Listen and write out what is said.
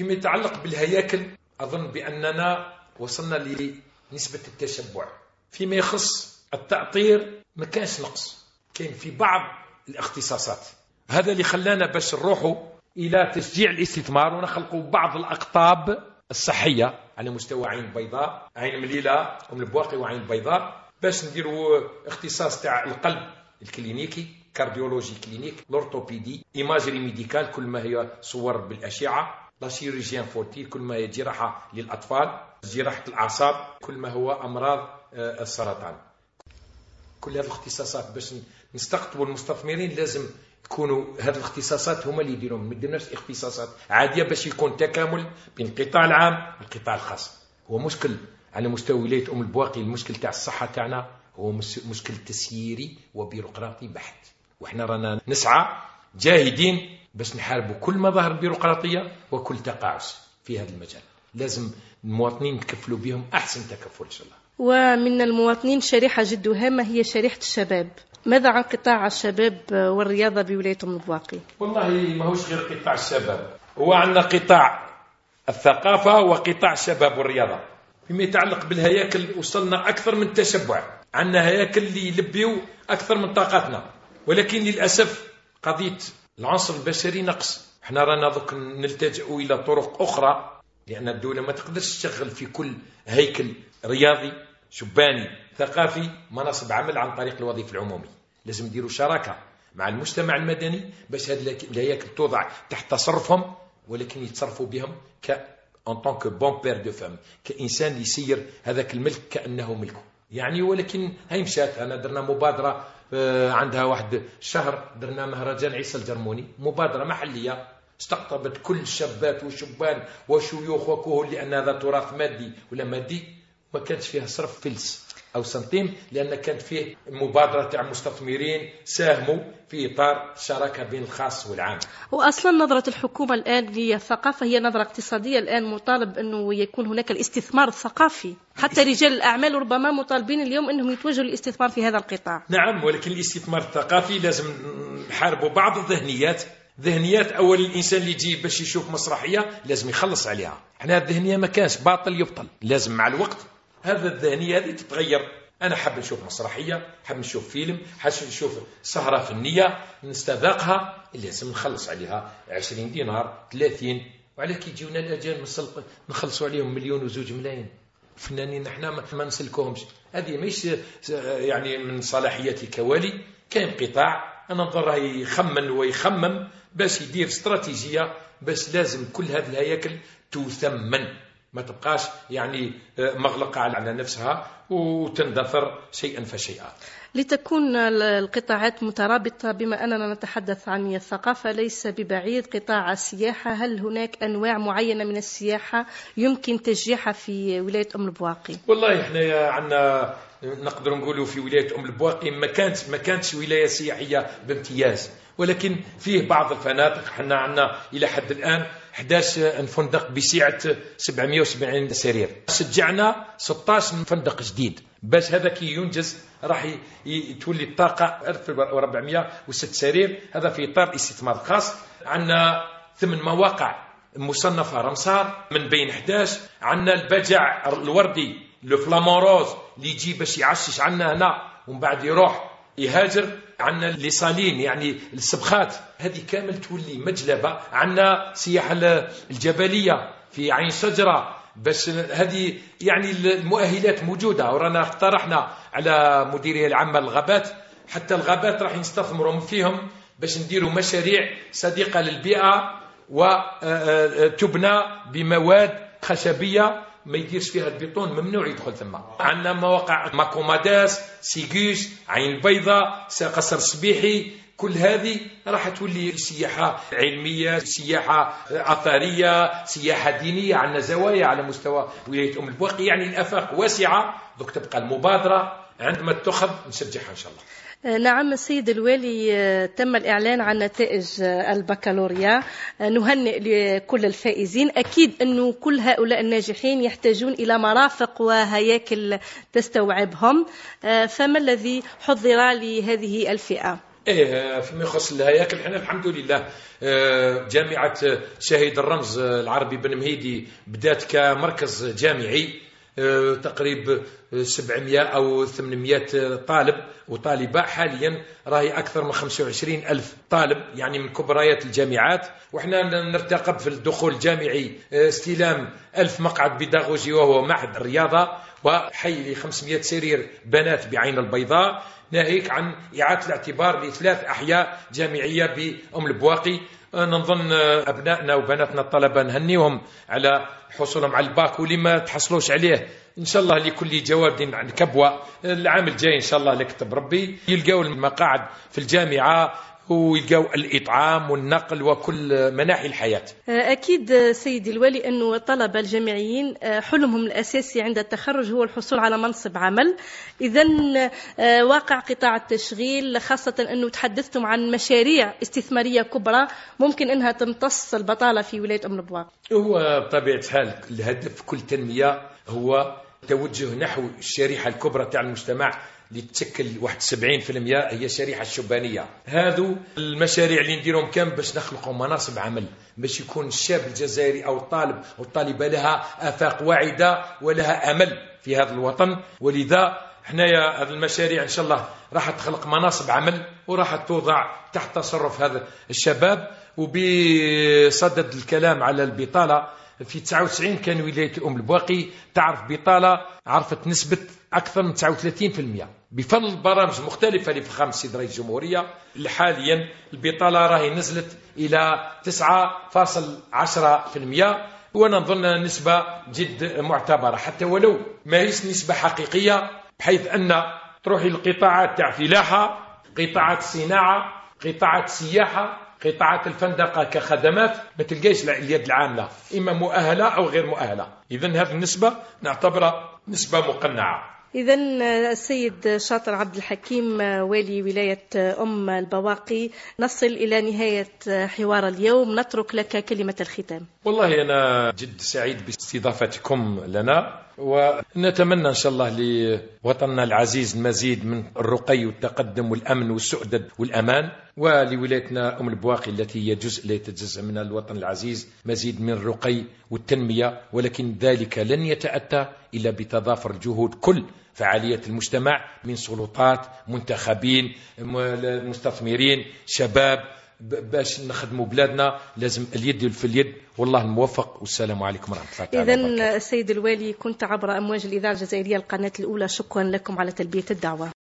فيما يتعلق بالهياكل أظن بأننا وصلنا لنسبة التشبع. فيما يخص التأطير ما كانش نقص، كان في بعض الاختصاصات. هذا اللي خلانا باش نروحوا إلى تشجيع الاستثمار ونخلقوا بعض الأقطاب الصحية على مستوى عين البيضاء، عين مليلة، أم البواقي وعين البيضاء، باش نديروا اختصاص تاع القلب الكلينيكي، كارديولوجي كلينيك، لورتوبيدي، إيماجري ميديكال كل ما هي صور بالأشعة، لا شيروجيان فورتيل كل ما هي جراحة للأطفال، جراحة الأعصاب كل ما هو أمراض السرطان. كل هذه الاختصاصات باش نستقطبوا المستثمرين لازم يكونوا هذه الاختصاصات هما اللي يديرون، ما يديروناش اختصاصات عادية باش يكون تكامل بين القطاع العام والقطاع الخاص. هو مشكل على مستوى ولاية أم البواقي، المشكل تاع الصحة تاعنا هو مشكل تسييري وبيروقراطي بحت، وإحنا رانا نسعى جاهدين باش نحاربوا كل مظاهر البيروقراطية وكل تقاعس في هذا المجال. لازم المواطنين نتكفلوا بهم أحسن تكفل إن شاء الله. ومن المواطنين شريحة جد هامة هي شريحة الشباب، ماذا عن قطاع الشباب والرياضة بولاية أم البواقي؟ والله ما هوش غير قطاع الشباب، هو عندنا قطاع الثقافة وقطاع الشباب والرياضة. فيما يتعلق بالهياكل وصلنا أكثر من تشبع، عندنا هياكل اللي يلبيوا أكثر من طاقتنا، ولكن للأسف قضية العنصر البشري نقص. احنا رانا ذوك نلتجئ إلى طرق أخرى، لأن الدولة ما تقدرش تشغل في كل هيكل رياضي شباني ثقافي مناصب عمل عن طريق الوظيفة العمومي. لازم نديروا شراكة مع المجتمع المدني باش هذه الهياكل توضع تحت تصرفهم، ولكن يتصرفوا بهم en tant que bon père de femme، كإنسان يسير هذاك الملك كأنه ملكه يعني. ولكن هاي مشات، أنا درنا مبادرة عندها واحد شهر، درنا مهرجان عيسى الجرموني، مبادرة محلية استقطبت كل الشابات والشبان وشيوخ وكهول، لأن هذا تراث مادي ولا مادي، ما كانش فيها صرف فلس أو سنتيم، لأن كانت فيه مبادرة تاع مستثمرين ساهموا في إطار شراكة بين الخاص والعام. وأصلا نظرة الحكومة الآن للثقافة هي نظرة اقتصادية، الآن مطالب أنه يكون هناك الاستثمار الثقافي، حتى رجال الأعمال ربما مطالبين اليوم أنهم يتوجهوا للاستثمار في هذا القطاع. نعم، ولكن الاستثمار الثقافي لازم نحاربوا بعض ذهنيات أول الإنسان اللي يجي باش يشوف مسرحية لازم يخلص عليها. احنا الذهنية ما كانش باطل يبطل، لازم مع الوقت هذا الذهنية هذه تتغير. أنا حاب نشوف مسرحية، حاب نشوف فيلم، حاب نشوف سهرة فنية نستذاقها، لازم نخلص عليها 20 دينار 30. وعلى كي يجيونا الأجانب نخلصوا عليهم 1,000,000 و2 ملايين. فنانين احنا ما نسلكوهمش، هذه مش يعني من صلاحيتي كوالي. كاين قطاع أنا نظر يخمن ويخمم باش يدير استراتيجية، باش لازم كل هذه الهياكل تثمن، ما تبقاش يعني مغلقة على نفسها وتندثر شيئا فشيئا. لتكون القطاعات مترابطة، بما أننا نتحدث عن الثقافة ليس ببعيد قطاع السياحة، هل هناك أنواع معينة من السياحة يمكن تشجيعها في ولاية أم البواقي؟ والله احنا عندنا نقدر نقولوا في ولاية أم البواقي ما كانتش ولاية سياحية بامتياز، ولكن فيه بعض الفنادق. احنا عندنا إلى حد الآن 11 فندق بسعة 770 سرير، شجعنا 16 فندق جديد باش هذا كي ينجز راح تولي الطاقة 1406 سرير. هذا في إطار الاستثمار الخاص. عندنا 8 مواقع مصنفة رمسار من بين 11. عندنا البجع الوردي الفلاموروز اللي يجي باش يعشش عنا هنا ومن بعد يروح يهاجر. عندنا الليصالين يعني السبخات، هذه كامل تولي مجلبة. عندنا سياحة الجبلية في عين شجرة، بس هذه يعني المؤهلات موجودة، ورانا اقترحنا على مديرية العامة للغابات، حتى الغابات راح يستثمروا فيهم باش نديروا مشاريع صديقة للبيئة وتبنى بمواد خشبية ما يديرش فيها البيطون، ممنوع يدخل ثم. عندنا مواقع ماكوماداس، سيجوس، عين البيضاء، قصر الصبيحي، كل هذه راح تولي سياحة علمية، سياحة أثرية، سياحة دينية. عندنا زوايا على مستوى ولاية أم البواقي، يعني الآفاق واسعة. دوك تبقى المبادرة عندما تأخذ نشجعها إن شاء الله. نعم السيد الوالي، تم الإعلان عن نتائج البكالوريا، نهنئ لكل الفائزين. أكيد أنه كل هؤلاء الناجحين يحتاجون إلى مرافق وهياكل تستوعبهم، فما الذي حضر لهذه الفئة؟ فيما يخص الهياكل احنا الحمد لله جامعة شهيد الرمز العربي بن مهيدي بدات كمركز جامعي تقريبا 700 أو 800 طالب وطالبة. حاليا راهي أكثر من 25 ألف طالب يعني من كبريات الجامعات، وإحنا نرتقب في الدخول الجامعي استلام 1000 مقعد بيداغوجي وهو معهد الرياضة وحي ل 500 سرير بنات بعين البيضاء، ناهيك عن إعادة الاعتبار ل3 أحياء جامعية بأم البواقي. نظن أبنائنا وبناتنا الطلبة نهنيهم على حصولهم على الباك، واللي ما تحصلوش عليه إن شاء الله لكل جواد عن كبوة العام الجاي إن شاء الله لكتب ربي يلقوا المقاعد في الجامعة ويلقوا الإطعام والنقل وكل مناحي الحياة. أكيد سيدي الوالي أنه الطلبة الجامعيين حلمهم الأساسي عند التخرج هو الحصول على منصب عمل. إذن واقع قطاع التشغيل خاصة أنه تحدثتم عن مشاريع استثمارية كبرى ممكن أنها تمتص البطالة في ولاية أم البواقي. هو بطبيعة الحال الهدف كل تنمية هو توجه نحو الشريحة الكبرى تاع المجتمع اللي تشكل 71% هي الشريحة الشبانية. هذو المشاريع اللي نديرهم كم باش نخلقوا مناصب عمل، باش يكون الشاب الجزائري أو الطالب أو الطالبة لها آفاق واعدة ولها أمل في هذا الوطن. ولذا حنايا هذه المشاريع إن شاء الله راح تخلق مناصب عمل وراح توضع تحت تصرف هذا الشباب. وبصدد الكلام على البطالة، في 99 كان ولاية أم البواقي تعرف بطالة عرفت نسبة أكثر من 39% بفضل برامج مختلفة لفخامة السيد رئيس الجمهورية. حاليا البطالة راهي نزلت إلى 9.10%، ونظن نسبة جد معتبرة حتى ولو ما هي نسبة حقيقية، بحيث أن تروحي القطاعات تاع فلاحة، قطاعات الصناعة، قطاعات السياحة، قطاعات الفندقة كخدمات ما تلقاش اليد العاملة إما مؤهلة أو غير مؤهلة. إذن هذه النسبة نعتبرها نسبة مقنعة. إذن السيد شاطر عبد الحكيم والي ولاية أم البواقي، نصل إلى نهاية حوار اليوم، نترك لك كلمة الختام. والله أنا جد سعيد باستضافتكم لنا، ونتمنى إن شاء الله لوطننا العزيز المزيد من الرقي والتقدم والأمن والسؤدد والأمان، ولولايتنا أم البواقي التي هي جزء لا يتجزأ من الوطن العزيز مزيد من الرقي والتنمية. ولكن ذلك لن يتأتى إلا بتضافر جهود كل فعالية المجتمع من سلطات، منتخبين، مستثمرين، شباب، باش نخدموا بلادنا لازم اليد في اليد. والله الموفق، والسلام عليكم ورحمة الله تعالى وبركاته. إذن السيد الوالي كنت عبر أمواج الإذاعة الجزائرية القناة الأولى، شكرا لكم على تلبية الدعوة.